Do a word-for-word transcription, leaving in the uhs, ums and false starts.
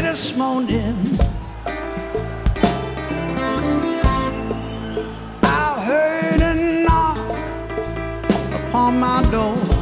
this morning I heard a knock upon my door.